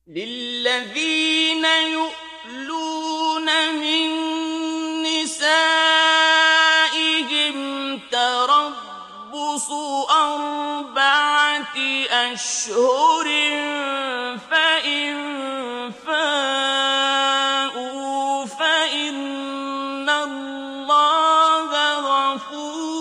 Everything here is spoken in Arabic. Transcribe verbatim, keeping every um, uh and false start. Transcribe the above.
للذين يؤلون من نسائهم تربص أربعة أشهر فإن فاءوا فإن الله غفور